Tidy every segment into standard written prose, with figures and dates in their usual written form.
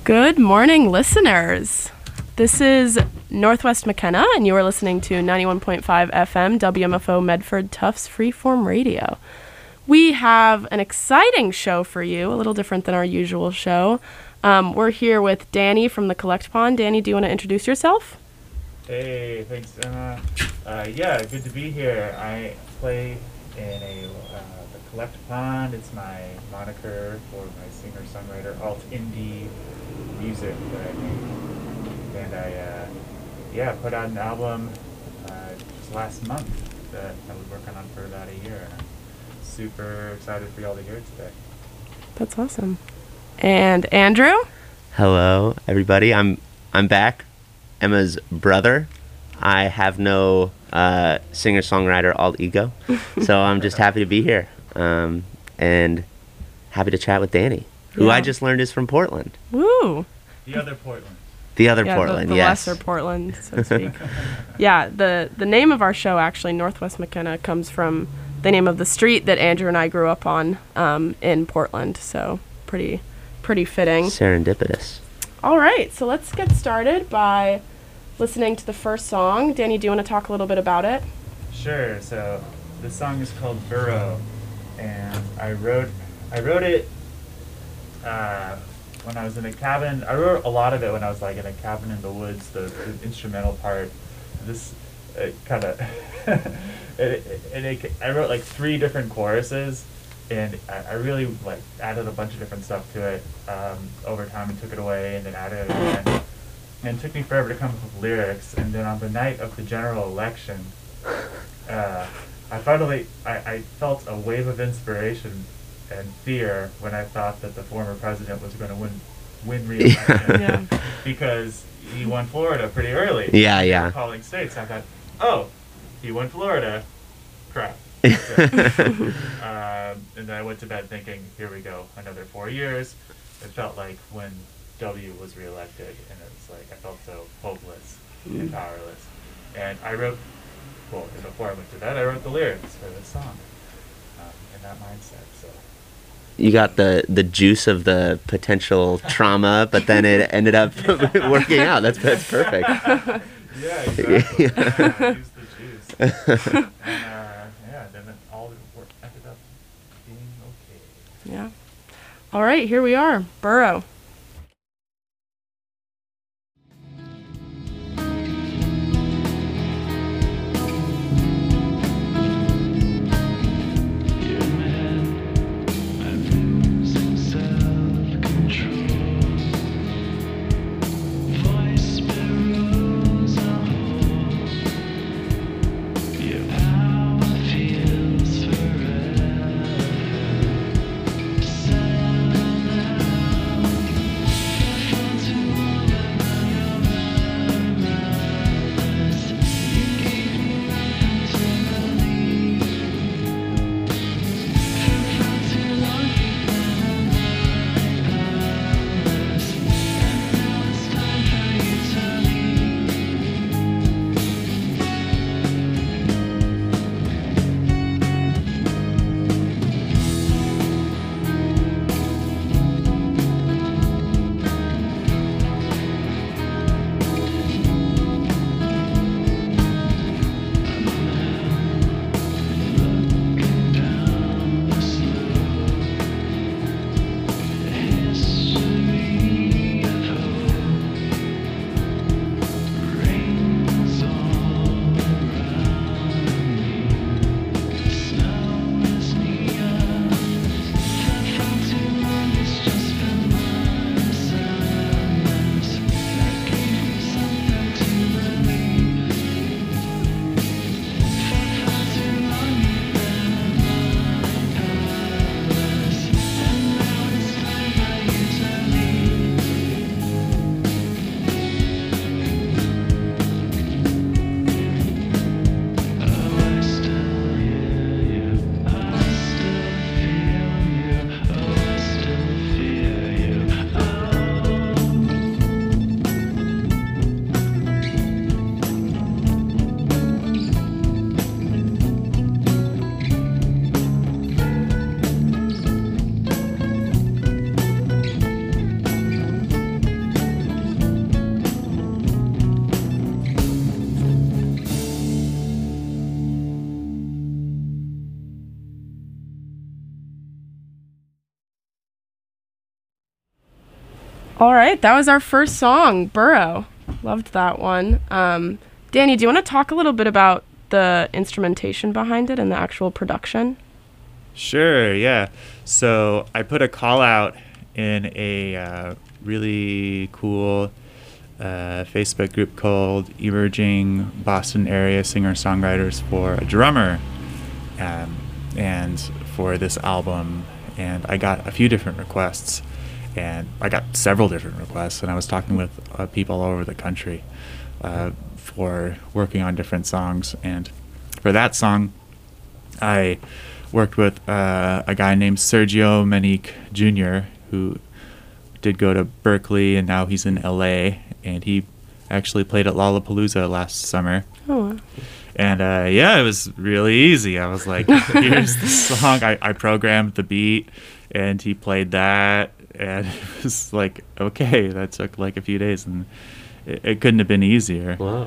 Good morning, listeners. This is Northwest McKenna, and you are listening to 91.5 FM WMFO Medford Tufts Freeform Radio. We have an exciting show for you, a little different than our usual show. We're here with Danny from the Collect Pond. Danny, do you want to introduce yourself? Hey, thanks, Emma. Yeah, good to be here. I play in the Collect Pond. It's my moniker for my singer-songwriter alt-indie music that I make. And I put out an album just last month that I was working on for about a year. And I'm super excited for y'all to hear it today. That's awesome. And Andrew? Hello, everybody. I'm back. Emma's brother. I have no singer-songwriter alt ego, so I'm just happy to be here and happy to chat with Danny, who I just learned is from Portland. Woo! The other Portland. The other Portland, the yes. lesser Portland, so to speak. Yeah, the name of our show, actually, Northwest McKenna, comes from the name of the street that Andrew and I grew up on in Portland, so pretty fitting. Serendipitous. All right, so let's get started by listening to the first song. Danny, do you want to talk a little bit about it? Sure. So this song is called Burrow, and I wrote it when I was in a cabin. I wrote a lot of it when I was like in a cabin in the woods. The instrumental part. This kind of I wrote like 3 different choruses. And I really like added a bunch of different stuff to it over time and took it away and then added it again. And it took me forever to come up with lyrics. And then on the night of the general election, I felt a wave of inspiration and fear when I thought that the former president was going to win re-election because he won Florida pretty early. Yeah. Calling states. I thought, oh, he won Florida. Crap. And then I went to bed thinking, here we go, another 4 years. It felt like when W was reelected, and it was like I felt so hopeless and powerless. And I wrote, before I went to bed, I wrote the lyrics for this song in that mindset. So You got the juice of the potential trauma, but then it ended up working out. That's perfect. Yeah, exactly. I used the juice. And then it all ended up being okay. Yeah. All right, here we are. Burrow. All right, that was our first song, Burrow. Loved that one. Danny, do you want to talk a little bit about the instrumentation behind it and the actual production? Sure, yeah. So I put a call out in a really cool Facebook group called Emerging Boston Area Singer-Songwriters for a Drummer, and for this album. And I got a few different requests, and I got several different requests, and I was talking with people all over the country for working on different songs. And for that song, I worked with a guy named Sergio Manique Jr., who did go to Berkeley, and now he's in LA, and he actually played at Lollapalooza last summer. Oh, wow. And it was really easy. I was like, here's the song. I programmed the beat, and he played that, and it was like, okay, that took like a few days, and it couldn't have been easier. Wow.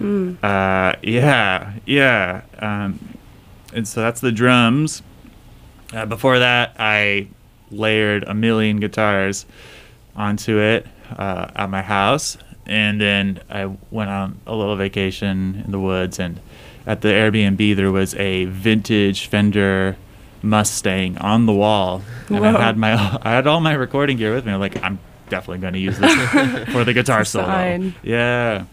And so that's the drums. Before that, I layered a million guitars onto it at my house, and then I went on a little vacation in the woods, and at the Airbnb there was a vintage Fender Mustang on the wall, and Whoa. I had all my recording gear with me. I'm like, I'm definitely going to use this for the guitar solo. Sign. Yeah,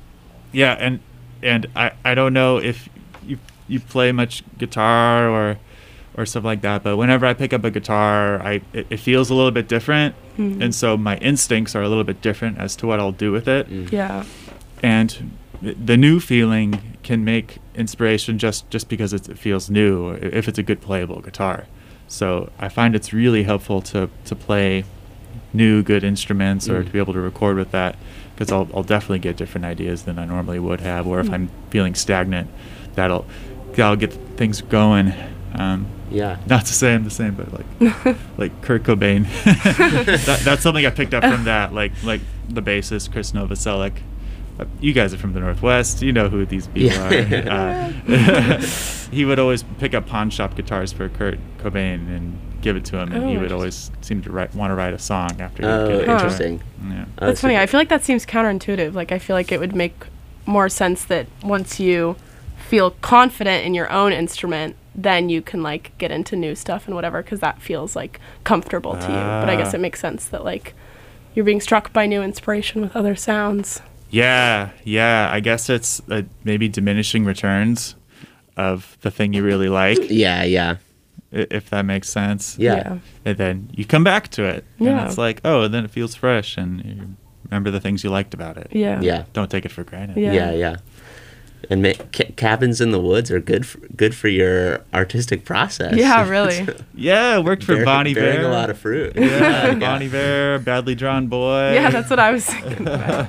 and I don't know if you play much guitar or stuff like that, but whenever I pick up a guitar, it feels a little bit different, and so my instincts are a little bit different as to what I'll do with it. Yeah. And the new feeling can make inspiration just because it feels new, if it's a good playable guitar. So I find it's really helpful to play new good instruments or to be able to record with that, because I'll definitely get different ideas than I normally would have, or if I'm feeling stagnant, that'll get things going. Not to say I'm the same, but like Kurt Cobain. That's something I picked up from that. Like the bassist Chris Novoselic. You guys are from the Northwest. You know who these people are. He would always pick up pawn shop guitars for Kurt Cobain and give it to him, and he would always seem to want to write a song after he would get it. Interesting. Yeah. That's funny. I feel like that seems counterintuitive. Like, I feel like it would make more sense that once you feel confident in your own instrument, then you can like get into new stuff and whatever, because that feels like comfortable to you. But I guess it makes sense that like you're being struck by new inspiration with other sounds. Yeah. I guess it's maybe diminishing returns of the thing you really like. Yeah. If that makes sense. Yeah. And then you come back to it. Yeah. And it's like, and then it feels fresh, and you remember the things you liked about it. Yeah. Don't take it for granted. Yeah. And cabins in the woods are good for your artistic process. Yeah, really. Yeah, worked for Bonnie bearing Bear. a lot of fruit. Yeah, Bonnie Bear, Badly Drawn Boy. Yeah, that's what I was thinking about.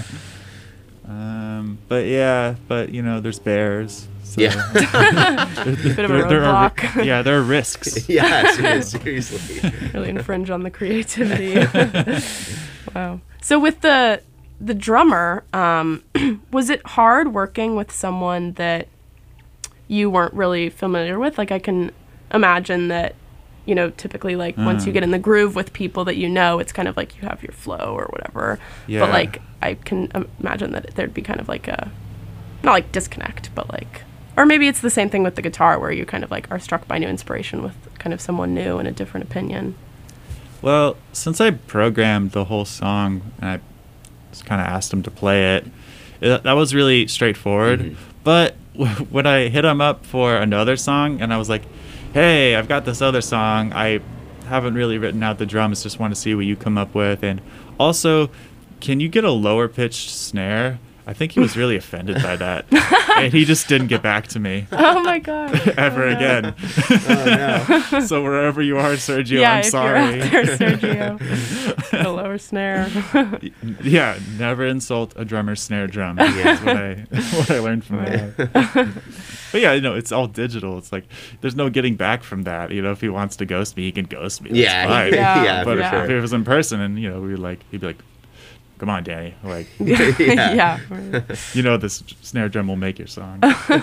But there's bears. So Yeah. Bit of a roadblock. There are risks. Yeah, seriously. Really infringe on the creativity. Wow. So with the drummer, was it hard working with someone that you weren't really familiar with? Like, I can imagine that, typically, like, once you get in the groove with people that it's kind of like you have your flow or whatever. Yeah. But, like, I can imagine that there'd be kind of like a, not like disconnect, but like, or maybe it's the same thing with the guitar, where you kind of like are struck by new inspiration with kind of someone new and a different opinion. Well, since I programmed the whole song and I just kind of asked him to play it, that was really straightforward. Mm-hmm. But when I hit him up for another song and I was like, hey, I've got this other song, I haven't really written out the drums, just want to see what you come up with, and also, can you get a lower pitched snare? I think he was really offended by that, and he just didn't get back to me. Oh my god! Ever again. Oh no! So wherever you are, Sergio, I'm sorry. Yeah, if you're out there, Sergio, a lower snare. Yeah, never insult a drummer's snare drum. That's what I learned from that. But yeah, it's all digital. It's like there's no getting back from that. If he wants to ghost me, he can ghost me. That's fine. Yeah, but for sure. if it was in person, and he'd be like, come on, Danny. Like, yeah. This snare drum will make your song.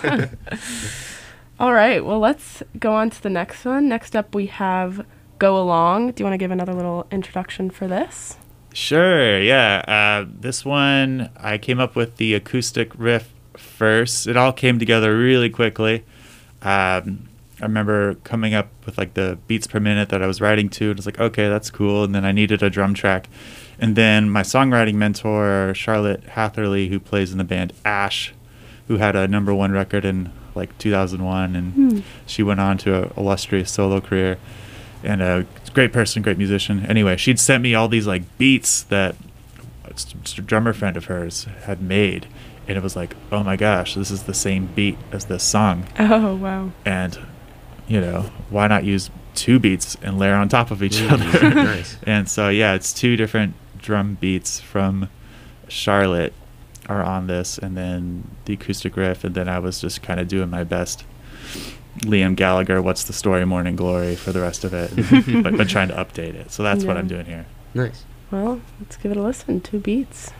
All right. Well, let's go on to the next one. Next up, we have Go Along. Do you want to give another little introduction for this? Sure, yeah. This one, I came up with the acoustic riff first. It all came together really quickly. I remember coming up with like the beats per minute that I was writing to, and it was like, okay, that's cool. And then I needed a drum track. And then my songwriting mentor, Charlotte Hatherley, who plays in the band Ash, who had a #1 record in like 2001, and she went on to an illustrious solo career, and a great person, great musician. Anyway, she'd sent me all these like beats that a drummer friend of hers had made, and it was like, oh my gosh, this is the same beat as this song. Oh, wow. And why not use 2 beats and layer on top of each other? Nice. And so yeah, it's 2 different drum beats from Charlotte are on this, and then the acoustic riff, and then I was just kind of doing my best Liam Gallagher, What's the Story, Morning Glory for the rest of it, but trying to update it. So that's what I'm doing here. Nice. Well, let's give it a listen. 2 beats.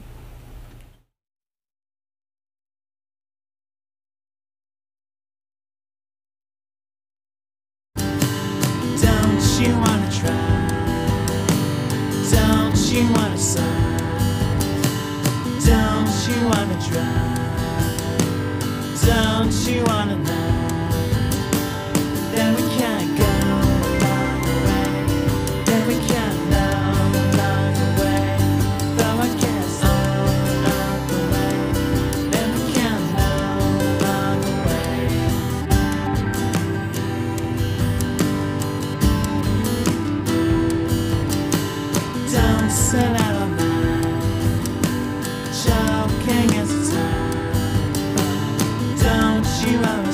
Don't you wanna try? Don't you wanna sign? Don't you wanna try? Don't you wanna know? Then we can't go along the way. Then we can't know along the way. Though I guess along the way. Then we can't know along the way. Don't set out on choking as a time. Don't you always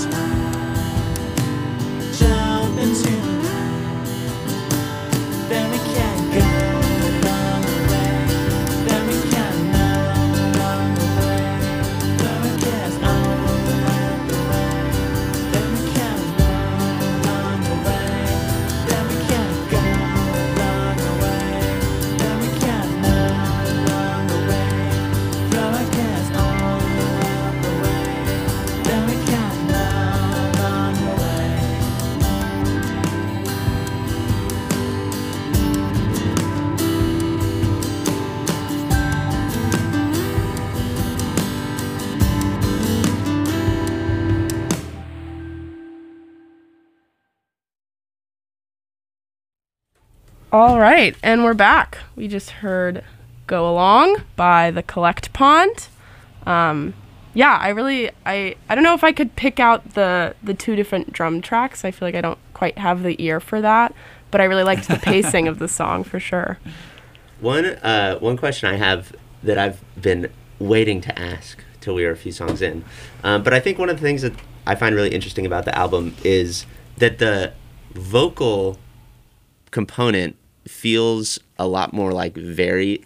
jump into the night? Then we can't go along the way. Then we can't know along the way. Though I guess along the way. Then we can't know along the way. Then we can't go along the way. Then we can't know along the way. Though I guess along the way. Then we can't know along the way. All right, and we're back. We just heard Go Along by The Collect Pond. Yeah, I don't know if I could pick out the 2 different drum tracks. I feel like I don't quite have the ear for that, but I really liked the pacing of the song for sure. One question I have that I've been waiting to ask till we were a few songs in, but I think one of the things that I find really interesting about the album is that the vocal component feels a lot more like varied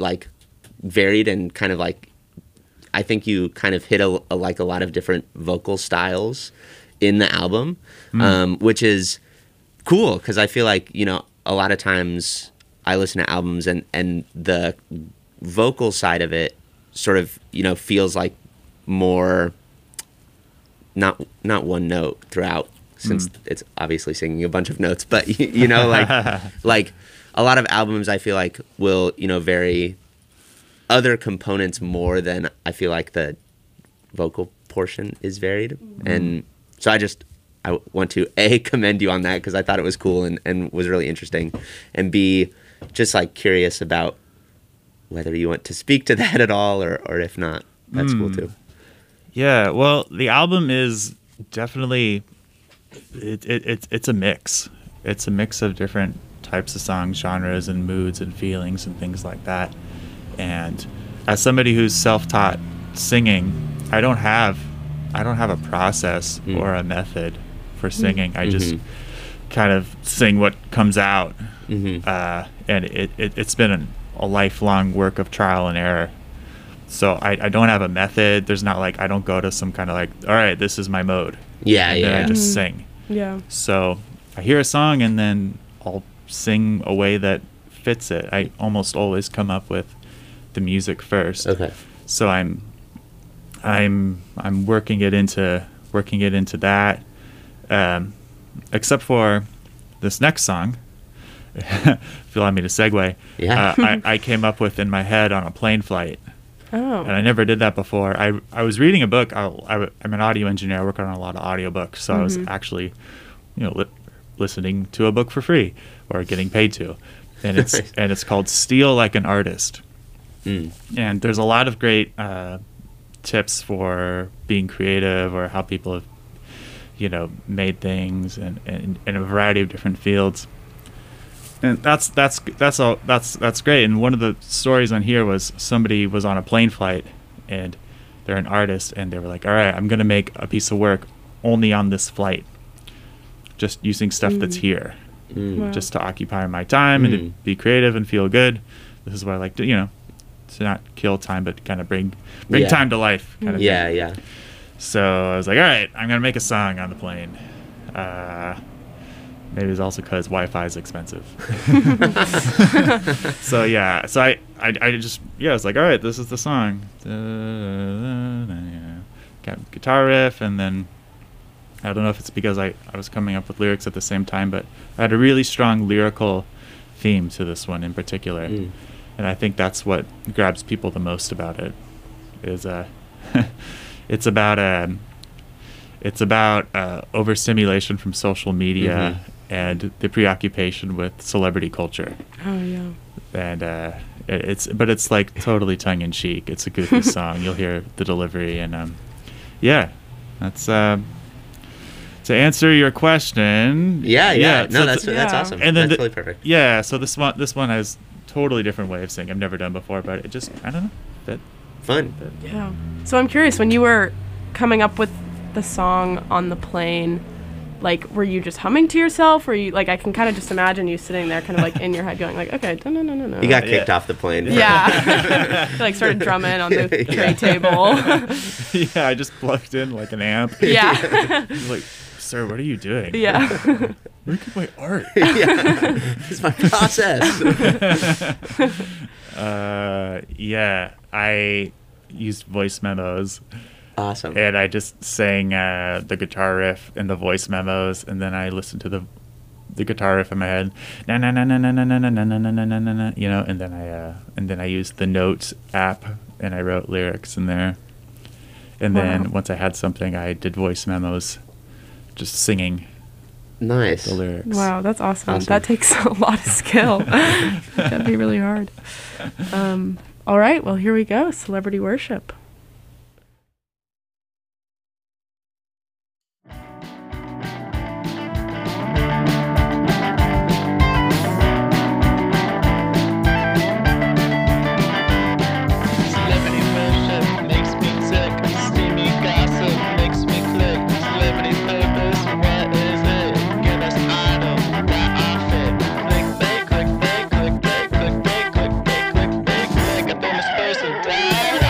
and kind of like, I think you kind of hit a lot of different vocal styles in the album, which is cool because I feel like, a lot of times I listen to albums and the vocal side of it sort of, feels like more not one note throughout, since it's obviously singing a bunch of notes, but like a lot of albums I feel like will, vary other components more than I feel like the vocal portion is varied. And so I want to A, commend you on that because I thought it was cool and was really interesting, and B, just like curious about whether you want to speak to that at all, or if not, that's cool too. Yeah, well, the album is definitely it's a mix. It's a mix of different types of songs, genres, and moods and feelings and things like that. And as somebody who's self-taught singing, I don't have a process or a method for singing. I just kind of sing what comes out, and it's been a lifelong work of trial and error. So I don't have a method. There's not like, I don't go to some kind of like, all right, this is my mode. And then I just sing. Yeah. So I hear a song and then I'll sing a way that fits it. I almost always come up with the music first. Okay. So I'm working it into that. Except for this next song, if you allow me to segue, Yeah. I came up with in my head on a plane flight. Oh. And I never did that before. I was reading a book. I'm an audio engineer. I work on a lot of audiobooks. So I was actually, listening to a book for free or getting paid to. And it's called Steal Like an Artist. And there's a lot of great tips for being creative or how people have, made things and in a variety of different fields. And that's great. And one of the stories on here was somebody was on a plane flight and they're an artist and they were like, all right, I'm going to make a piece of work only on this flight, just using stuff that's here, Wow. just to occupy my time and to be creative and feel good. This is what I like to, to not kill time, but kind of bring Yeah. time to life kind of Yeah, thing. yeah. So I was like, all right, I'm going to make a song on the plane. Maybe it's also because Wi-Fi is expensive. So yeah, so I just I was like, all right, this is the song. Got guitar riff, and then I don't know if it's because I was coming up with lyrics at the same time, but I had a really strong lyrical theme to this one in particular, and I think that's what grabs people the most about it. Is it's about overstimulation from social media and the preoccupation with celebrity culture. Oh yeah. And it's like totally tongue in cheek. It's a goofy song. You'll hear the delivery, and that's to answer your question. Yeah. No, so that's th- that's Yeah. awesome. And then that's the- totally perfect. yeah. So this one has totally different way of singing. I've never done before, but it just I don't know. Fun. Yeah. So I'm curious, when you were coming up with the song on the plane, like, were you just humming to yourself? Or you, like, I can kind of just imagine you sitting there kind of like in your head going like, okay, no. You got kicked off the plane. Yeah. You, like, started drumming on the tray table. Yeah, I just plugged in like an amp. Yeah. He's like, sir, what are you doing? Yeah. Look at my art. Yeah. It's my process. Yeah, I used voice memos, Awesome. and I just sang the guitar riff in the voice memos, and then I listened to the guitar riff in my head, na na na na na na na na na na na na na na, and then I used the Notes app, and I wrote lyrics in there, and Wow. then once I had something, I did voice memos, just singing Nice. the lyrics. Wow, that's awesome. Awesome. That takes a lot of skill. That'd be really hard. All right, well, here we go. Celebrity worship. Celebrity worship makes me tick. Steamy gossip makes me click. Celebrity purpose, what is it? Give us idol, that outfit. Click, bake, click, bake, click, bake, click, bake, click, bake, click, bake, click. A famous person died.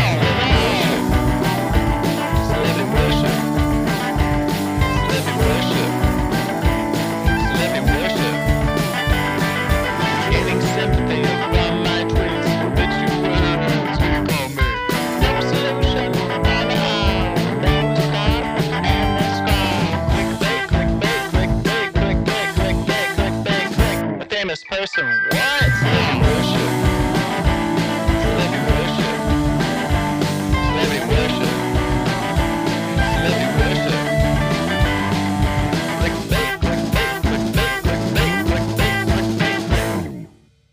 Celebrity worship. Celebrity worship. Celebrity worship. Getting sympathy from my tweets. Bitch, you friends, we call me. No solution, I'm out. No stop, and let's go. Click, bake, click, bake, click, bake, click, bake, click, bake, click, bake, click. A famous person, what? Celebrity worship. Celebrity worship. Celebrity worship. Celebrity worship. Click, bake, click, bake, click, bake, click, bake, click, bake, click, bake, click.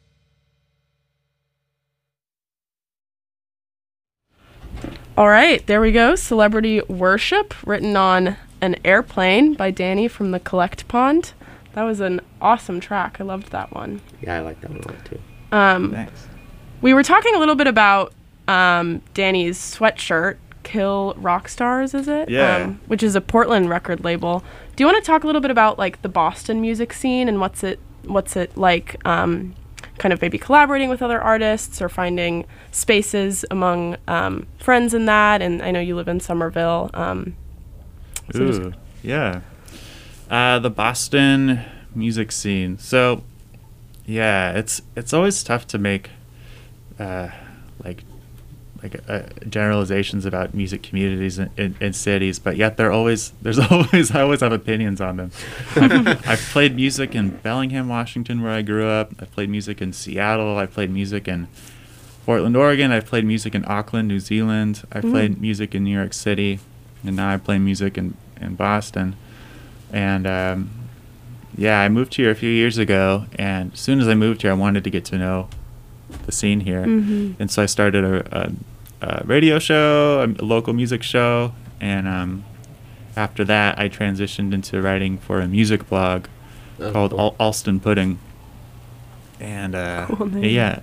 All right, there we go. Celebrity Worship, written on an airplane by Danny from the Collect Pond. That was an awesome track. I loved that one. Yeah, I like that one a lot too. Thanks. We were talking a little bit about Danny's sweatshirt, Kill Rock Stars, is it? Yeah. Which is a Portland record label. Do you want to talk a little bit about like the Boston music scene and what's it like? Kind of maybe collaborating with other artists or finding spaces among friends in that. And I know you live in Somerville. So just- Ooh, yeah. The Boston music scene. So, yeah, it's always tough to make like generalizations about music communities in cities, but yet I always have opinions on them. I've played music in Bellingham, Washington, where I grew up. I've played music in Seattle. I've played music in Portland, Oregon. I've played music in Auckland, New Zealand. I've played music in New York City, and now I play music in Boston. And I moved here a few years ago, and as soon as I moved here, I wanted to get to know the scene here, and so I started a radio show, a local music show, and after that, I transitioned into writing for a music blog called cool. Alston Pudding. And Cool name.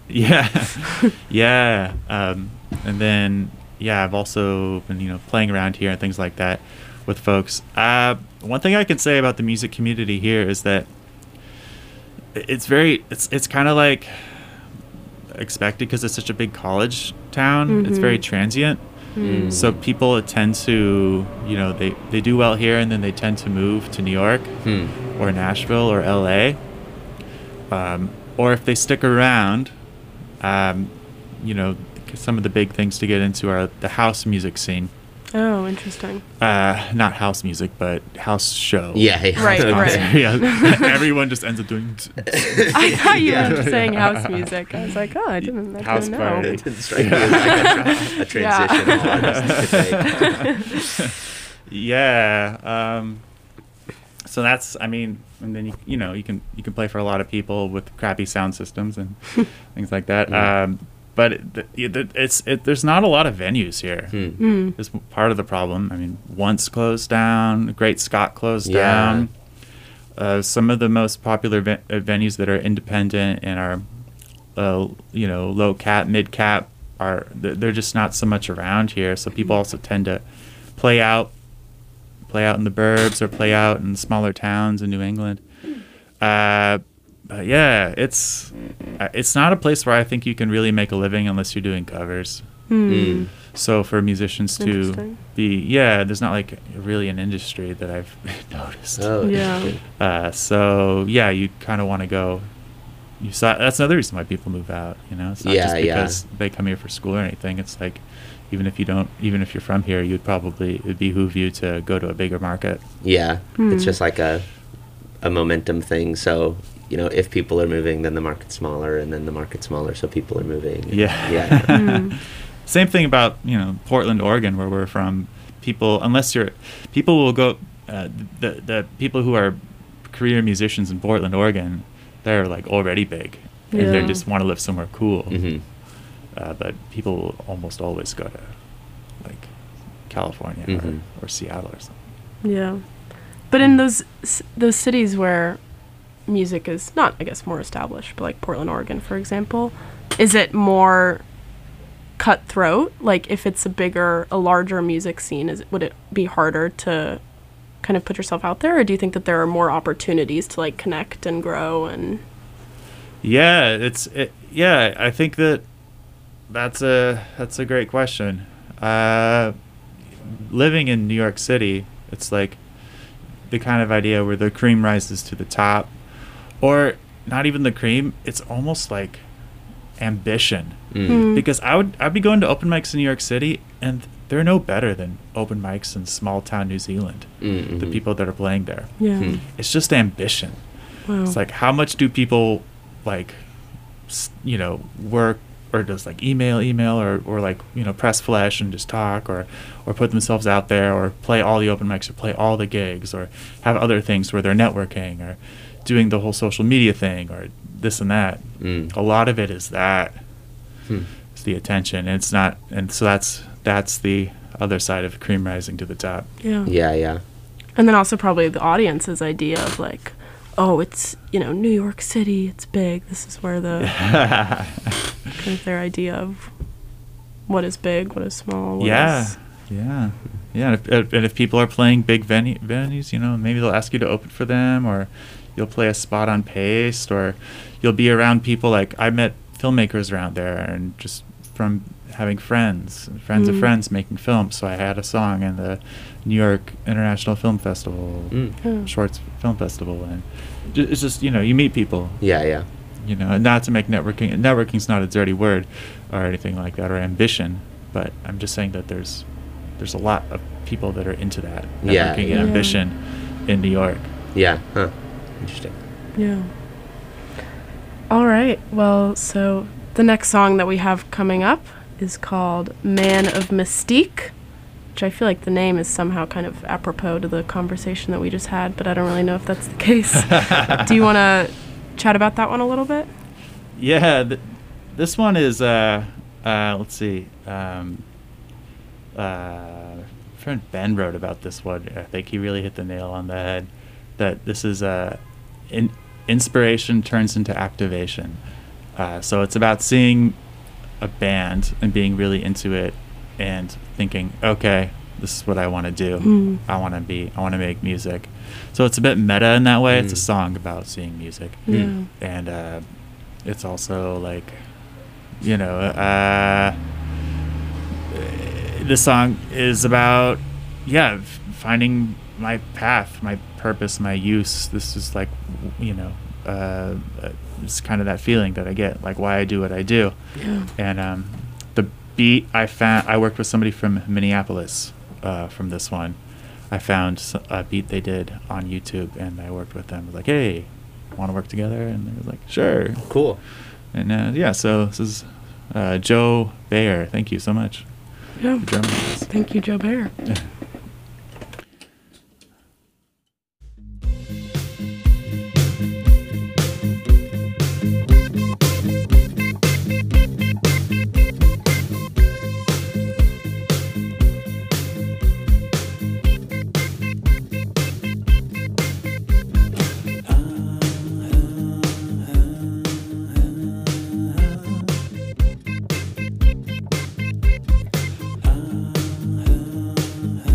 yeah. And then I've also been playing around here and things like that with folks. One thing I can say about the music community here is that it's kind of like expected because it's such a big college town. It's very transient. So people tend to, they do well here and then they tend to move to New York or Nashville or LA. Or if they stick around, some of the big things to get into are the house music scene. Oh, interesting. Not house music, but house show. Yeah. Right. Yeah. Everyone just ends up doing I thought you were saying house music. I was like, oh, I didn't House know. party. It didn't strike me as like a transition Yeah. artist to take. Yeah. So that's, and then you can play for a lot of people with crappy sound systems and things like that. But there's not a lot of venues here. It's part of the problem. Once closed down, Great Scott closed down. Some of the most popular venues that are independent and are, low cap, mid cap, they're just not so much around here. So people also tend to play out in the burbs or play out in smaller towns in New England. But yeah, it's not a place where I think you can really make a living unless you're doing covers. So for musicians to Interesting. be, there's not like really an industry that I've noticed. Oh, Yeah. interesting. So yeah, you kind of want to go. That's another reason why people move out. It's not just because they come here for school or anything. It's like even if you're from here, it'd behoove you to go to a bigger market. Yeah, it's just like a momentum thing. So if people are moving, then the market's smaller, and then the market's smaller, so people are moving. Yeah. Same thing about Portland, Oregon, where we're from. People will go. The people who are career musicians in Portland, Oregon, they're like already big, and they just want to live somewhere cool. But people will almost always go to like California or Seattle or something. Yeah. But in those cities where music is not, I guess, more established, but like Portland, Oregon, for example, is it more cutthroat? Like if it's a larger music scene, would it be harder to kind of put yourself out there, or do you think that there are more opportunities to like connect and grow and? Yeah, I think that's a great question. Living in New York City, it's like the kind of idea where the cream rises to the top, or not even the cream. It's almost like ambition, because I'd be going to open mics in New York City, and they're no better than open mics in small town New Zealand. The people that are playing there, it's just ambition. Wow. It's like, how much do people work, or just like email or like press flesh and just talk, or put themselves out there, or play all the open mics, or play all the gigs, or have other things where they're networking or doing the whole social media thing, or this and that. A lot of it is that. It's the attention, and it's not, and so that's the other side of cream rising to the top. Yeah. And then also probably the audience's idea of like, oh, it's, New York City, it's big. This is where the kind of their idea of what is big, what is small. Yeah. And if people are playing big venues, maybe they'll ask you to open for them, or you'll play a spot on Paste, or you'll be around people. Like I met filmmakers around there, and just from having friends of friends making films. So I had a song in the New York International Film Festival, Shorts Film Festival, and it's just you meet people. Yeah. And not to make networking's not a dirty word or anything like that, or ambition, but I'm just saying that there's a lot of people that are into that Yeah, networking yeah. and ambition in New York. Yeah. Huh. Interesting. Yeah. All right. Well, so the next song that we have coming up is called Man of Mystique, which I feel like the name is somehow kind of apropos to the conversation that we just had, but I don't really know if that's the case. Do you want to chat about that one a little bit? Yeah, this one is let's see. Friend Ben wrote about this one. I think he really hit the nail on the head. That this is inspiration turns into activation. So it's about seeing a band and being really into it and thinking, okay, this is what I want to do. I want to make music. So it's a bit meta in that way. It's a song about seeing music. Yeah. And it's also like, you know, the song is about, finding my path, my purpose, my use. This is like, you know, it's kind of that feeling that I get, like why I do what I do. Yeah. And the beat I worked with somebody from Minneapolis from this one. I found a beat they did on YouTube, and I worked with them. I was like, hey, want to work together? And they were like, sure. Cool. And so this is Joe Bayer. Thank you so much Yeah. for drumming this. Thank you, Joe Bear. Ah,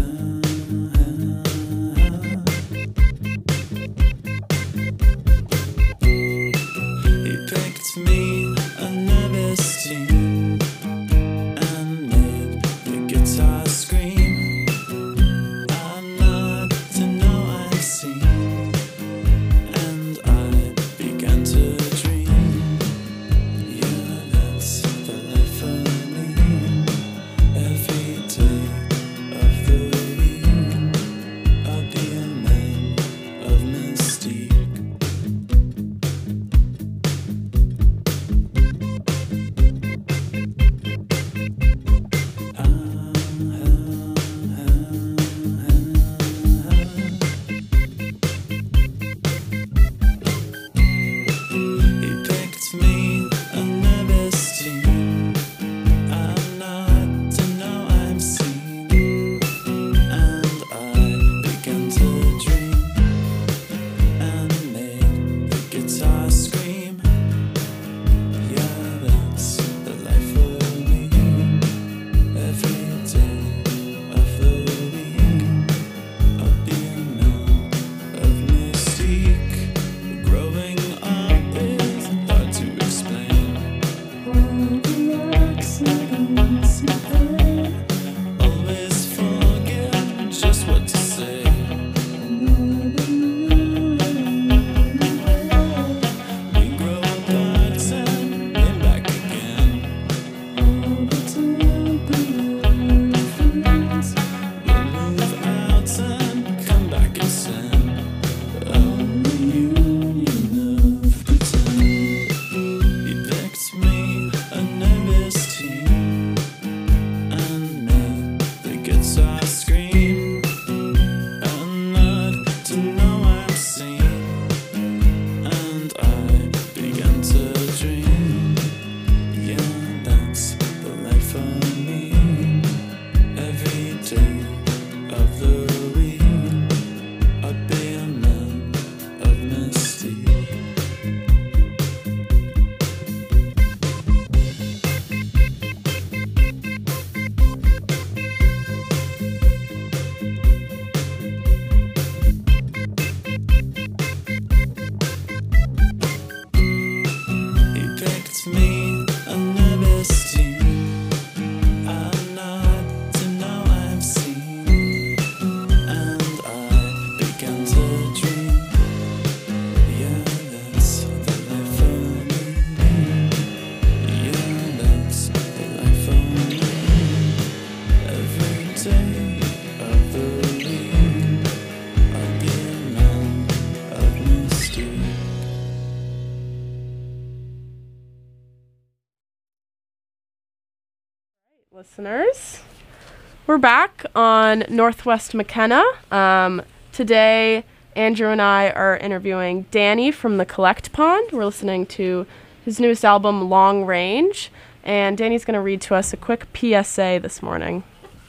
Listeners, we're back on Northwest McKenna. Today, Andrew and I are interviewing Danny from the Collect Pond. We're listening to his newest album, Long Range, and Danny's going to read to us a quick PSA this morning.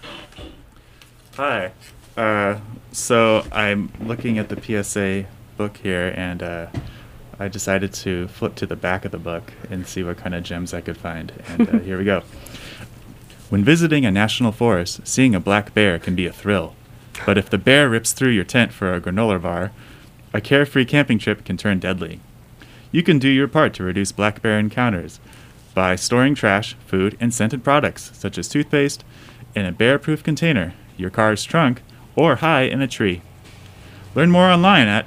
Hi. So I'm looking at the PSA book here, and I decided to flip to the back of the book and see what kind of gems I could find. And here we go. When visiting a national forest, seeing a black bear can be a thrill. But if the bear rips through your tent for a granola bar, a carefree camping trip can turn deadly. You can do your part to reduce black bear encounters by storing trash, food, and scented products, such as toothpaste, in a bear-proof container, your car's trunk, or high in a tree. Learn more online at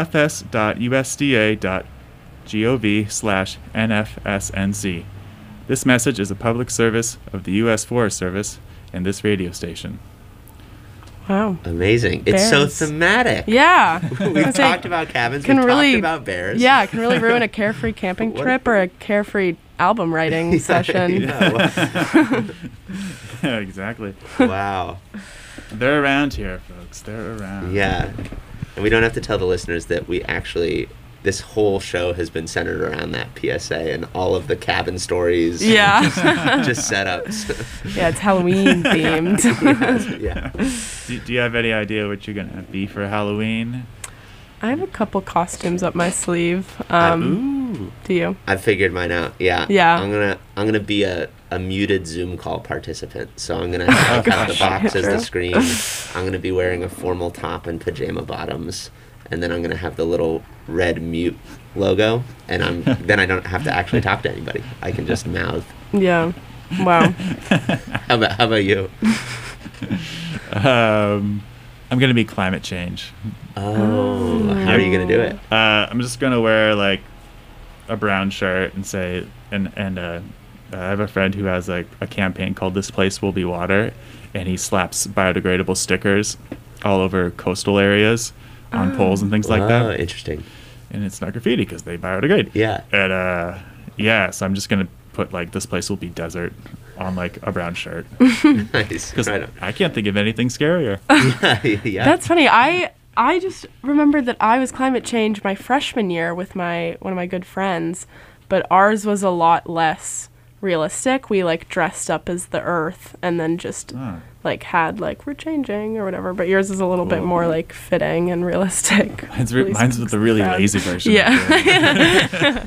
fs.usda.gov/NFSNC. This message is a public service of the U.S. Forest Service and this radio station. Wow. Amazing. It's so Bears. thematic. Yeah. We've talked about cabins. can We've really- talked about bears. Yeah, it can really ruin a carefree camping What- trip or a carefree album writing session. Yeah, Yeah, exactly. wow. They're around here, folks. They're around. Yeah. And we don't have to tell the listeners that we actually, this whole show has been centered around that PSA and all of the cabin stories. Yeah. Just setups. Yeah, it's Halloween themed. Yeah. Do you have any idea what you're going to be for Halloween? I have a couple costumes up my sleeve. Ooh. Do you? I figured mine out. Yeah. Yeah. I'm gonna be a muted Zoom call participant. So I'm gonna have the box as the screen. I'm gonna be wearing a formal top and pajama bottoms, and then I'm gonna have the little red mute logo, and then I don't have to actually talk to anybody. I can just mouth. Yeah. Wow. How about you? I'm going to be climate change. Oh, how are you gonna do it? I'm just going to wear like a brown shirt and say, and I have a friend who has like a campaign called This Place Will Be Water, and he slaps biodegradable stickers all over coastal areas on poles and things like Oh, that. interesting. And it's not graffiti because they biodegrade. Yeah. And yeah, so I'm just going to put like This Place Will Be Desert on like a brown shirt Nice. because Right on. I can't think of anything scarier. Yeah. That's funny. I just remembered that I was climate change my freshman year with one of my good friends, but ours was a lot less realistic. We like dressed up as the Earth and then just Oh. like had like we're changing or whatever. But yours is a little bit Cool. more like fitting and realistic. Mine's At least mine's the really bad. lazy version. Yeah.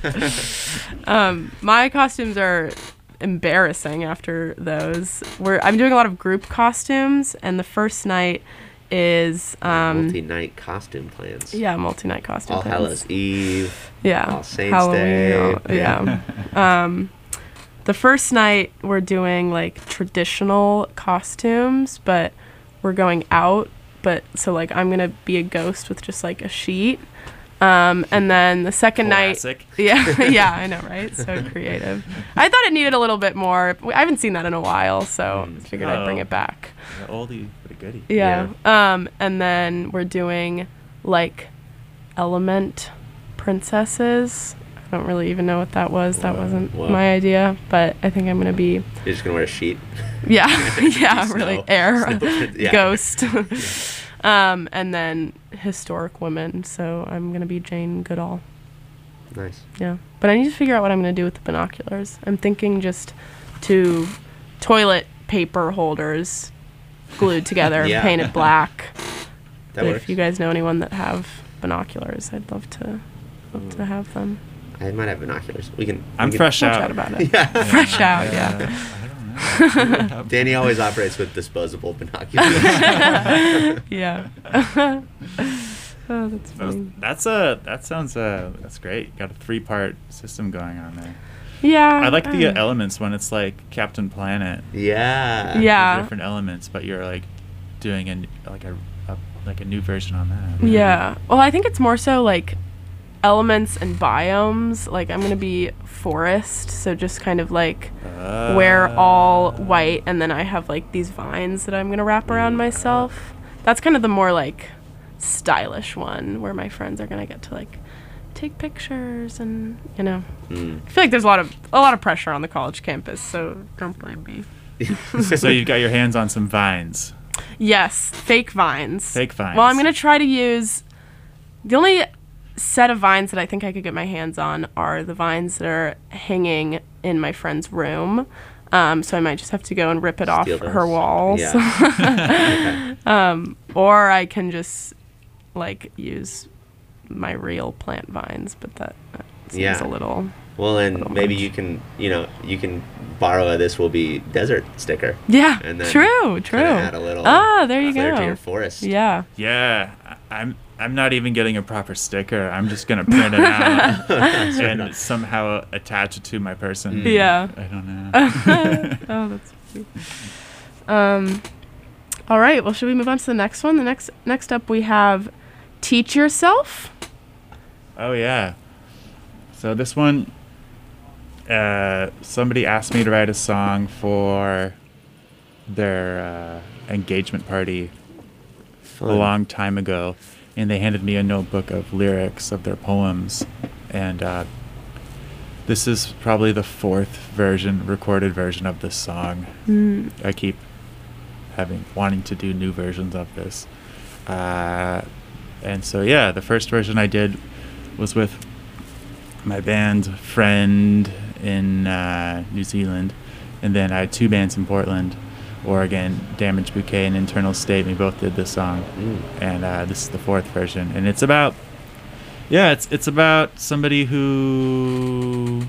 My costumes are embarrassing after those. I'm doing a lot of group costumes, and the first night is Multi-night costume plans. yeah, multi-night costume. All plans. Hallows Eve. Yeah. All Saints Halloween. Day. Yeah. The first night we're doing like traditional costumes, but we're going out. But so like I'm gonna be a ghost with just like a sheet. And then the second Classic. night, yeah, I know, right? So creative. I thought it needed a little bit more. I haven't seen that in a while, so I figured I'd bring Oh. it back. The oldie but a goodie. Yeah. And then we're doing like element princesses. I don't really even know what that was. That wasn't Whoa. my idea, but I think I'm gonna be You're just gonna wear a sheet. yeah, yeah, Snow. really air Snow. Yeah. ghost. And then historic women. So I'm gonna be Jane Goodall. Nice. Yeah, but I need to figure out what I'm gonna do with the binoculars. I'm thinking just to toilet paper holders glued together, Yeah. painted black. That But works. if you guys know anyone that have binoculars, I'd love to have them. I might have binoculars. We can. I'm we can- fresh We'll out. chat about it. Yeah. Fresh out, yeah. I don't know. Danny always operates with disposable binoculars. Yeah. Oh, that's funny. That's great. Got a 3-part system going on there. Yeah. I like the elements when it's like Captain Planet. Yeah. Yeah. The different elements, but you're like doing a new version on that. Yeah. Well, I think it's more so like elements and biomes. Like I'm gonna be forest, so just kind of like wear all white, and then I have like these vines that I'm gonna wrap around myself. That's kind of the more like stylish one, where my friends are gonna get to like take pictures, and you know, Mm. I feel like there's a lot of pressure on the college campus, so don't blame me. So you've got your hands on some vines. Yes, fake vines. Fake vines. Well, I'm going to try to use the only set of vines that I think I could get my hands on are the vines that are hanging in my friend's room. So I might just have to go and rip it off Steal those. her walls. Yeah. Okay. Or I can just like use my real plant vines, but that seems Yeah. a little. Well, and Little maybe much. you can borrow a "This Will Be Desert" sticker. Yeah, And then true. kinda add a little There you flair go. to your forest. Yeah. Yeah, I'm not even getting a proper sticker. I'm just gonna print it out and somehow attach it to my person. Yeah. I don't know. Oh, that's cute. All right. Well, should we move on to the next one? The next up we have "Teach Yourself." Oh yeah. So this one, somebody asked me to write a song for their engagement party Fun. a long time ago, and they handed me a notebook of lyrics of their poems, and this is probably the fourth recorded version of this song. I keep wanting to do new versions of this, and so yeah, the first version I did was with my band Friend in New Zealand, and then I had two bands in Portland, Oregon, Damage Bouquet and Internal State. We both did this song, and this is the fourth version, and it's about it's about somebody who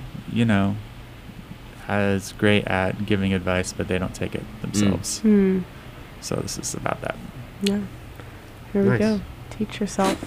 is great at giving advice, but they don't take it themselves. So this is about that. Yeah. Here we Nice. go. Teach yourself.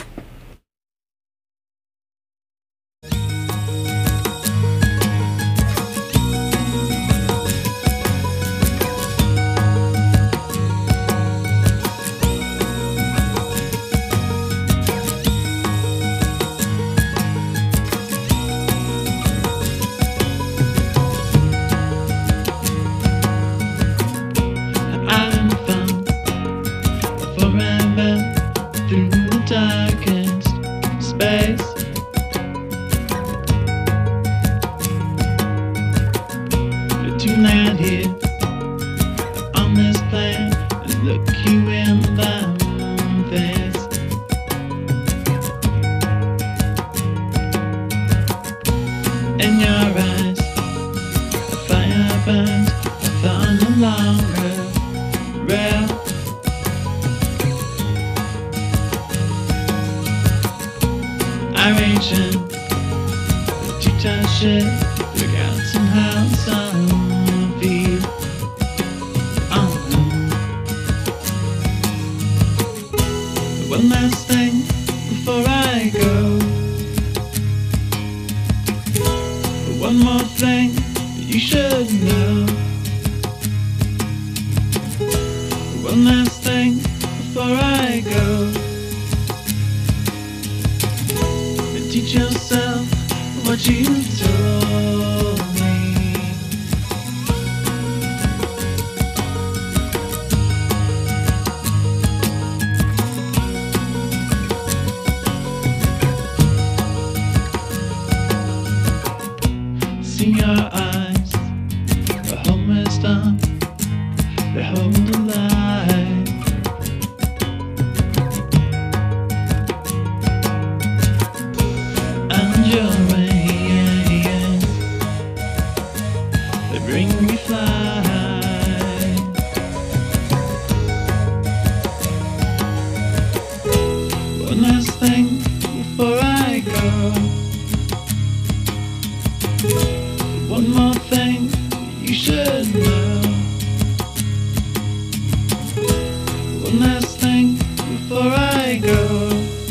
I'm found forever through the darkest space. To land here on this plane and look you in the face. In your eyes, a fire burns. I thought no longer real. I reach in to touch it, look out somehow, some feel. One last thing before I go. One more thing you should know. One last thing before I go. Teach yourself what you told me. See your eyes, the homeward star, they hold alive. And your rays, they bring me flight. One last thing before I go. One more thing you should know. One last thing before I go.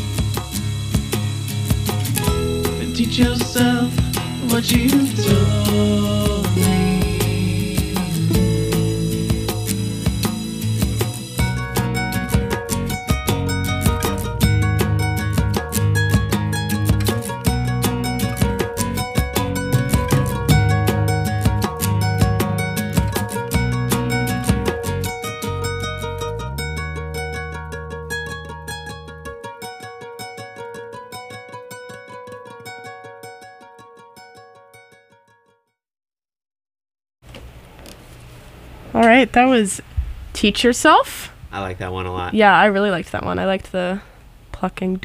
Teach yourself what you told me. All right, that was Teach Yourself. I like that one a lot. Yeah, I really liked that one. I liked the plucking.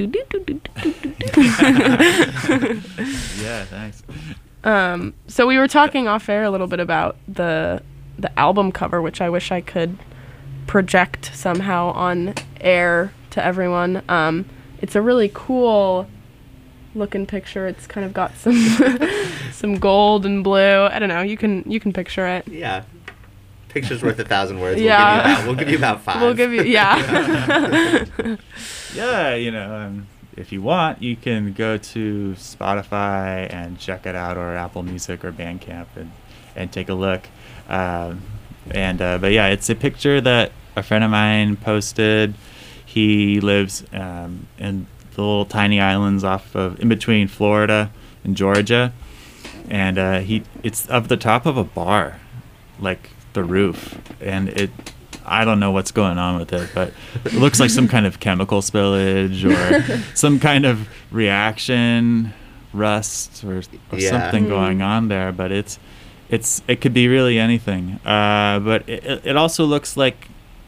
Yeah, thanks. So we were talking off air a little bit about the album cover, which I wish I could project somehow on air to everyone. It's a really cool looking picture. It's kind of got some some gold and blue. I don't know. You can picture it. Yeah. Picture's worth 1,000 words. Yeah. We'll give you about 5. We'll give you yeah. Yeah, if you want, you can go to Spotify and check it out, or Apple Music or Bandcamp, and take a look. But yeah, it's a picture that a friend of mine posted. He lives in the little tiny islands in between Florida and Georgia, and it's of the top of a bar, like the roof, and I don't know what's going on with it, but it looks like some kind of chemical spillage or some kind of reaction, rust or something going on there. But it could be really anything. But it also looks like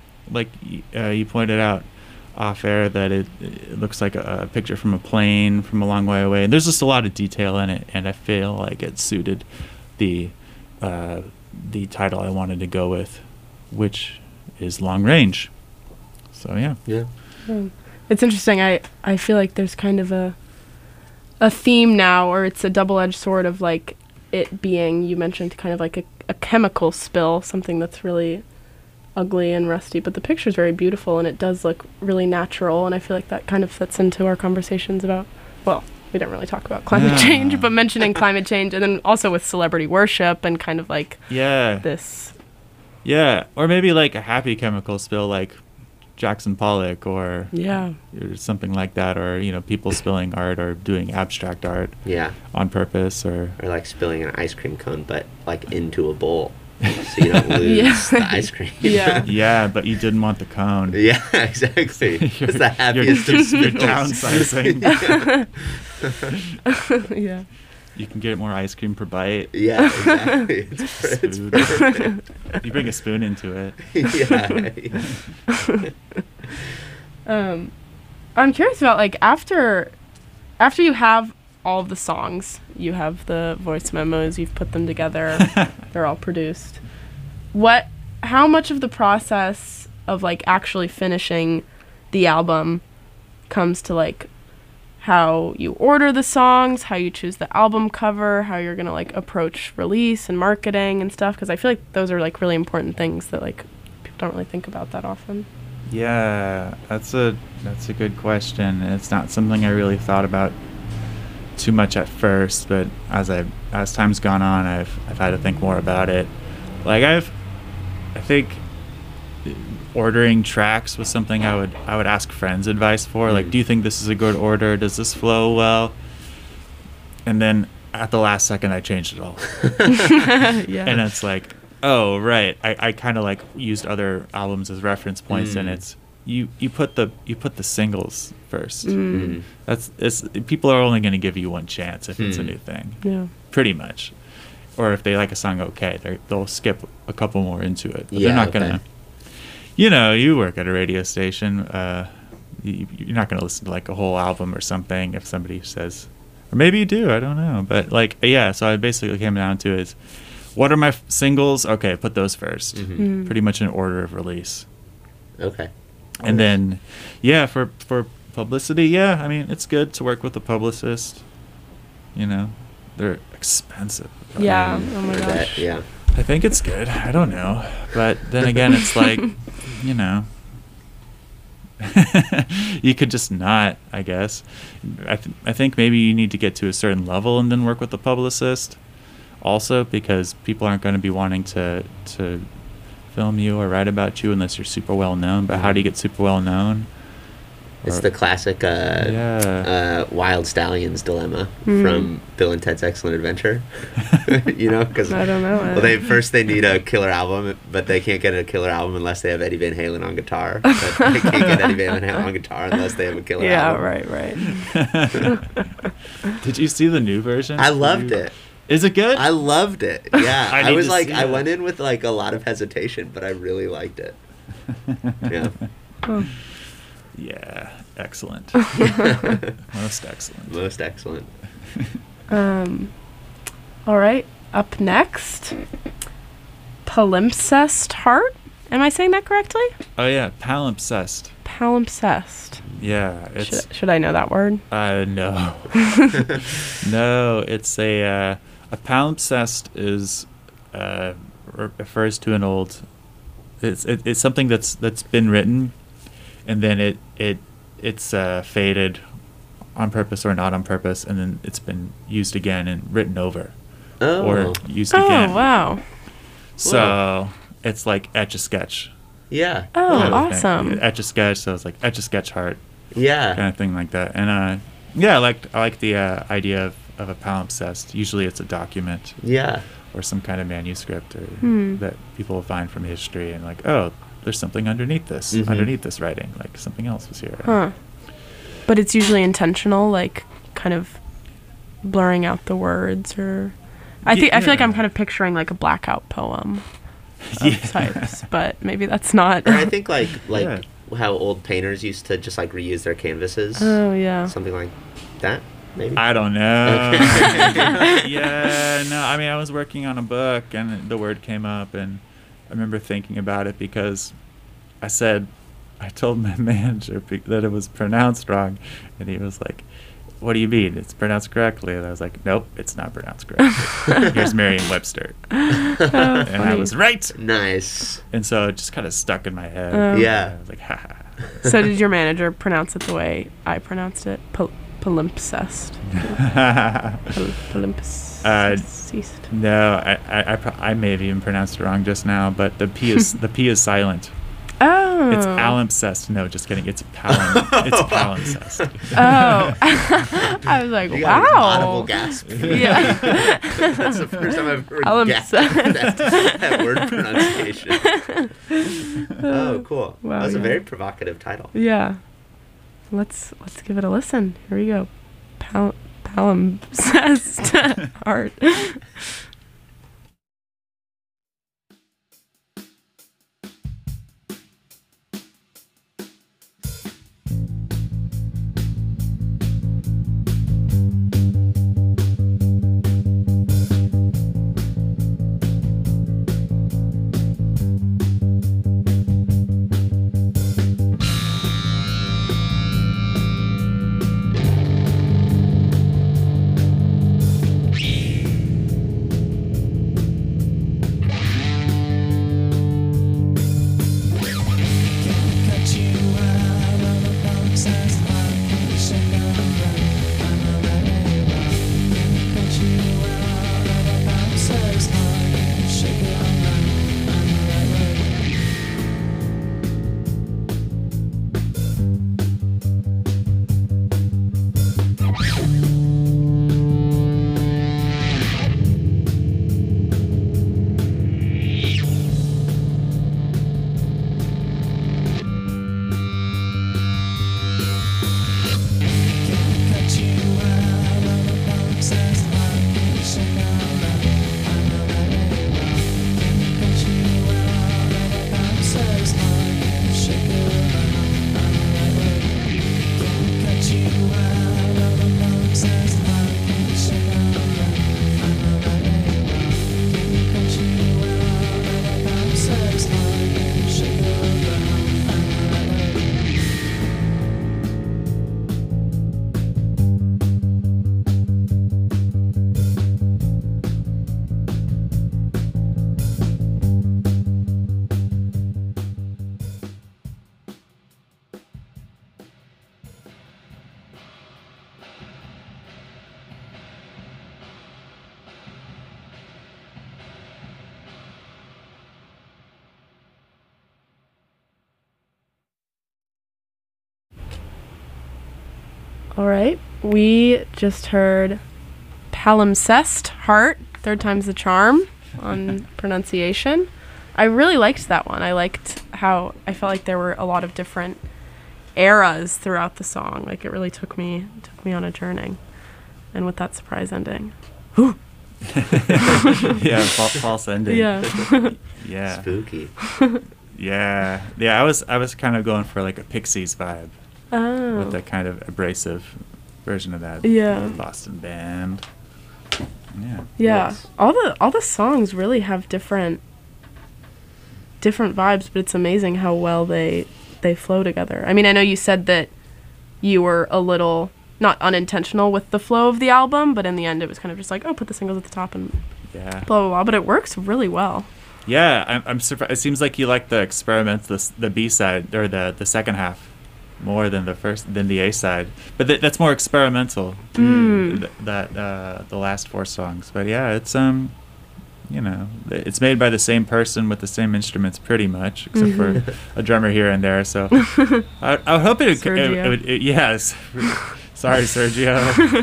you pointed out off air, that it looks like a picture from a plane from a long way away. And there's just a lot of detail in it, and I feel like it suited the title I wanted to go with, which is Long Range. So yeah. It's interesting. I feel like there's kind of a theme now, or it's a double-edged sword of like it being, you mentioned, kind of like a chemical spill, something that's really ugly and rusty, but the picture's very beautiful and it does look really natural, and I feel like that kind of fits into our conversations about, well, we don't really talk about climate change, but mentioning climate change, and then also with celebrity worship and kind of like this. Yeah, or maybe like a happy chemical spill, like Jackson Pollock or something like that, or people spilling art or doing abstract art on purpose, or like spilling an ice cream cone, but like into a bowl, so you don't lose the ice cream. Yeah, but you didn't want the cone. Yeah, exactly. It's the happiest of you're spills. downsizing. Yeah. You can get more ice cream per bite. Yeah, exactly. It's perfect. You bring a spoon into it. I'm curious about, like, after you have all of the songs, you have the voice memos, you've put them together, they're all produced. How much of the process of like actually finishing the album comes to like how you order the songs, how you choose the album cover, how you're gonna like approach release and marketing and stuff? Because I feel like those are like really important things that like people don't really think about that often. Yeah, that's a good question. It's not something I really thought about too much at first, but as time's gone on, I've had to think more about it. Like I think ordering tracks was something I would ask friends advice for. Like, do you think this is a good order? Does this flow well? And then at the last second, I changed it all. And it's like, oh right, I kind of like used other albums as reference points, and it's you put the singles first. People are only going to give you one chance if it's a new thing. Yeah, pretty much. Or if they like a song, they'll skip a couple more into it. But they're not gonna. You work at a radio station. You're not gonna listen to like a whole album or something if somebody says, or maybe you do. I don't know. But like, so I basically came down to is, what are my singles? Okay, put those first. Pretty much in order of release. Okay. And then, for publicity, I mean, it's good to work with a publicist. They're expensive. Yeah. Oh my gosh. Yeah. I think it's good. I don't know. But then again, it's like, you could just not, I guess. I think maybe you need to get to a certain level and then work with a publicist also, because people aren't going to be wanting to film you or write about you unless you're super well known. But how do you get super well known? It's the classic Wild Stallions dilemma from Bill and Ted's Excellent Adventure. Because I don't know. Well, they need a killer album, but they can't get a killer album unless they have Eddie Van Halen on guitar. But they can't get Eddie Van Halen on guitar unless they have a killer album. Yeah, right. Did you see the new version? I loved it. Is it good? I loved it. Yeah, I I need was to like, see I it. went in with like a lot of hesitation, but I really liked it. Yeah. Oh. Yeah, excellent. Most excellent. Most excellent. All right. Up next, Palimpsest Heart. Am I saying that correctly? Oh yeah, palimpsest. Palimpsest. Yeah, it's Should I know that word? no, no. It's a palimpsest is refers to an old. It's something that's been written, and then it's faded on purpose or not on purpose, and then it's been used again and written over Oh. or used Oh, again. wow. So it's like Etch-a-Sketch. Yeah. Oh, kind of thing. awesome. Etch-a-Sketch. So it's like Etch-a-Sketch Heart. Yeah. Kind of thing like that. And yeah, I like the idea of a palimpsest. Usually it's a document Yeah. or some kind of manuscript or Hmm. that people will find from history and like, oh, there's something underneath this writing, like something else was here. Huh. But it's usually intentional, like kind of blurring out the words, or I feel like I'm kind of picturing like a blackout poem of types, but maybe that's not. Or I think like Yeah. how old painters used to just like reuse their canvases. Oh yeah. Something like that, maybe. I don't know. Okay. Yeah, no, I mean, I was working on a book and the word came up, and I remember thinking about it because I told my manager that it was pronounced wrong, and he was like, "What do you mean? It's pronounced correctly?" And I was like, "Nope, it's not pronounced correctly. Here's Merriam-Webster." And I funny. was right. Nice. And so it just kind of stuck in my head. Yeah. I was like, ha ha. So did your manager pronounce it the way I pronounced it? Palimpsest. Palimpsest. No, I may have even pronounced it wrong just now, but the P is silent. Oh. It's palimpsest. No, just kidding. It's palimpsest. Oh. I was like, You got an audible wow. gasp. Yeah. That's the first time I've heard Palimpsest. that word pronunciation. Oh, cool. Wow, That was a yeah. very provocative title. Yeah. Let's give it a listen. Here we go. Palimpsest Heart. All right. We just heard Palimpsest Heart, third time's the charm on pronunciation. I really liked that one. I liked how I felt like there were a lot of different eras throughout the song. Like it really took me on a journey. And with that surprise ending. Whew. Yeah, false ending. Yeah. Yeah. Spooky. Yeah. Yeah, I was kind of going for like a Pixies vibe Oh. with that kind of abrasive version of that Yeah. Boston band. Yeah. Yeah. Yes. All the songs really have different vibes, but it's amazing how well they flow together. I mean, I know you said that you were a little not unintentional with the flow of the album, but in the end it was kind of just like, oh, put the singles at the top and Yeah. blah blah blah, but it works really well. Yeah, I'm surprised. It seems like you like the experiments, the B side or the second half, more than the A side. But that's more experimental. The last 4 songs. But yeah, it's it's made by the same person with the same instruments pretty much, except for a drummer here and there. So I would hope Sergio. yes. Sorry, Sergio.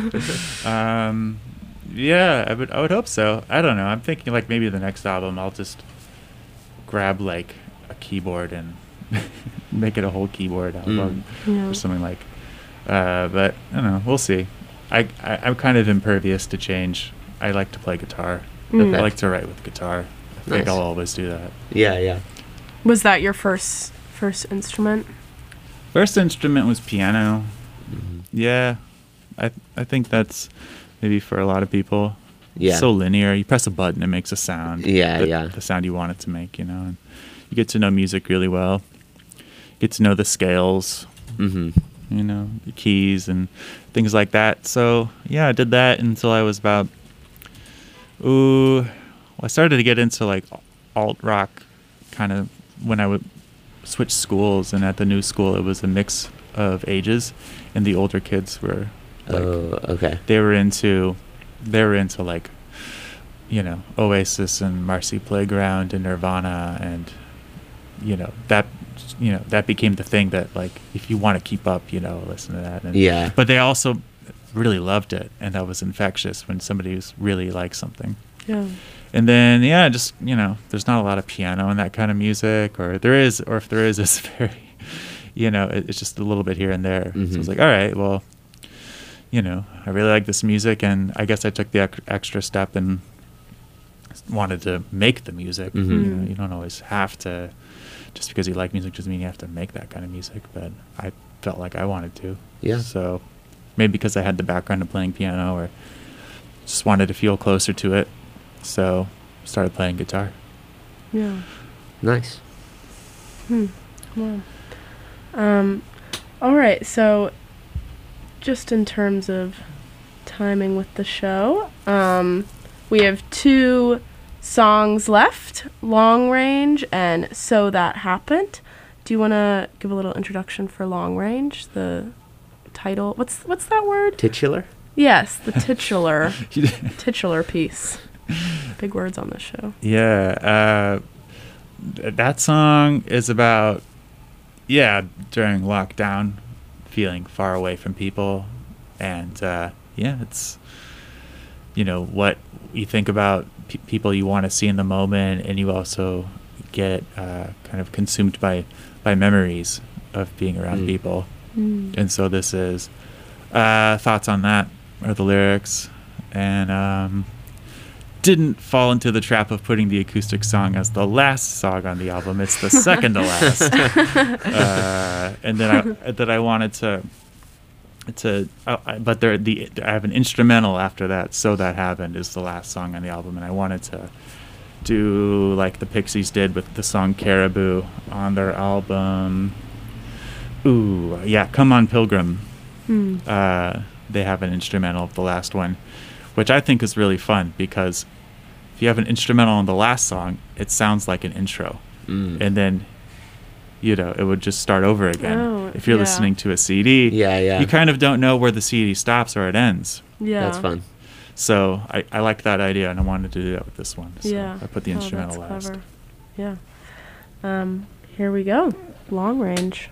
Yeah, I would hope so. I don't know. I'm thinking like maybe the next album I'll just grab like a keyboard and make it a whole keyboard album Yeah. or something like. But I don't know. We'll see. I'm kind of impervious to change. I like to play guitar. Mm. I like to write with guitar. I think Nice. I'll always do that. Yeah. Was that your first instrument? First instrument was piano. Mhm. Yeah, I think that's maybe for a lot of people. Yeah. It's so linear. You press a button, it makes a sound. Yeah, the, yeah. The sound you want it to make, and you get to know music really well. Get to know the scales, Mhm. the keys and things like that. So yeah, I did that until I was about. I started to get into like alt rock, kind of when I would switch schools, and at the new school it was a mix of ages, and the older kids were like Oh, okay. they were into like Oasis and Marcy Playground and Nirvana, and that became the thing that, like, if you want to keep up, listen to that. And, Yeah. but they also really loved it, and that was infectious when somebody who's really likes something. Yeah. And then just there's not a lot of piano in that kind of music, or if there is, it's very it's just a little bit here and there. So Mhm. it's like, all right, well, I really like this music, and I guess I took the extra step and wanted to make the music. Mhm. You don't always have to, just because you like music doesn't mean you have to make that kind of music, but I felt like I wanted to. Yeah. So maybe because I had the background of playing piano, or just wanted to feel closer to it, so started playing guitar. Yeah. Nice. Wow. All right. So, just in terms of timing with the show, we have 2 songs left: Long Range and So That Happened. Do you want to give a little introduction for Long Range? The title. What's that word? Titular? Yes, the titular piece. Big words on this show. Yeah, that song is about, during lockdown, feeling far away from people, and it's what you think about people you want to see in the moment, and you also get kind of consumed by memories of being around people. And so this is thoughts on that are the lyrics, and didn't fall into the trap of putting the acoustic song as the last song on the album. It's the second to last. And then I wanted to but I have an instrumental after that. So That Happened is the last song on the album, and I wanted to do like the Pixies did with the song Caribou on their album. Come On Pilgrim. They have an instrumental of the last one, which I think is really fun, because if you have an instrumental on the last song, it sounds like an intro. And then it would just start over again. Oh, if you're yeah. listening to a CD, Yeah. you kind of don't know where the CD stops or it ends. Yeah. That's fun. So I liked that idea, and I wanted to do that with this one. So Yeah. I put the instrumental that's last. clever. Yeah. Here we go. Long Range.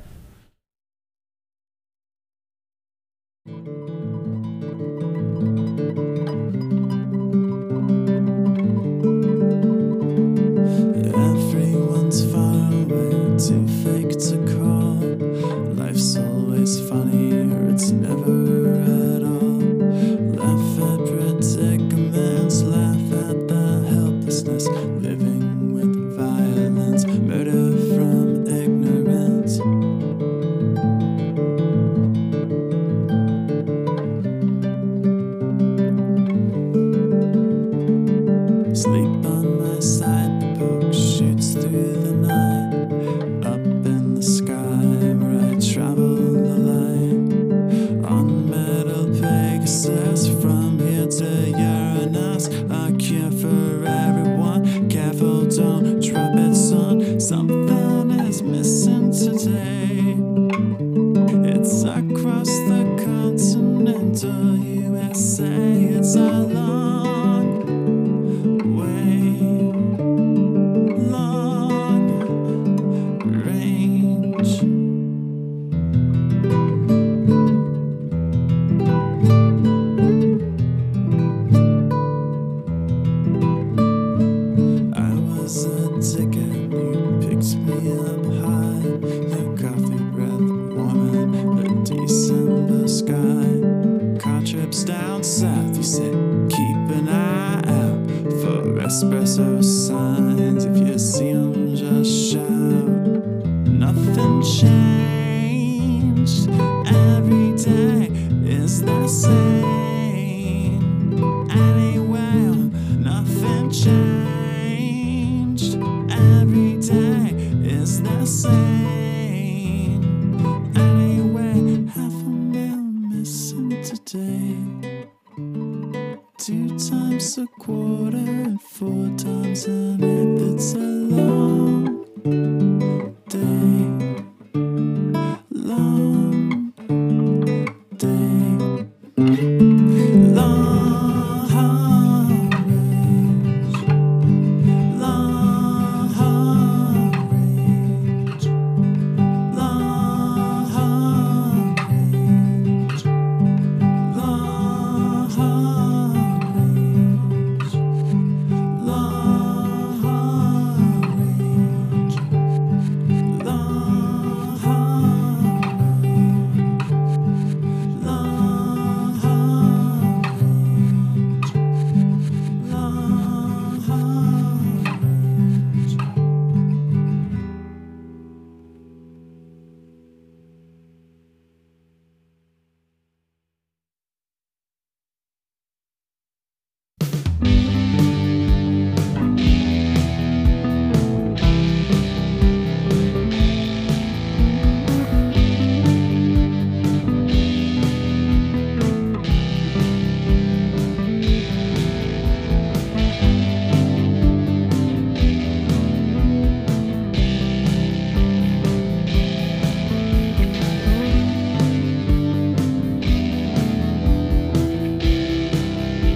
Everyone's far away, too fake to call. Life's always funny, or it's never at all. Left at predicaments, espresso signs. If you see 'em, just shout. Nothing changed. Every day is the same. Anyway, nothing changed. Every day is the same. Anyway, half a mil missing today. 2 times a quarter and 4 times an eighth. It's a lot.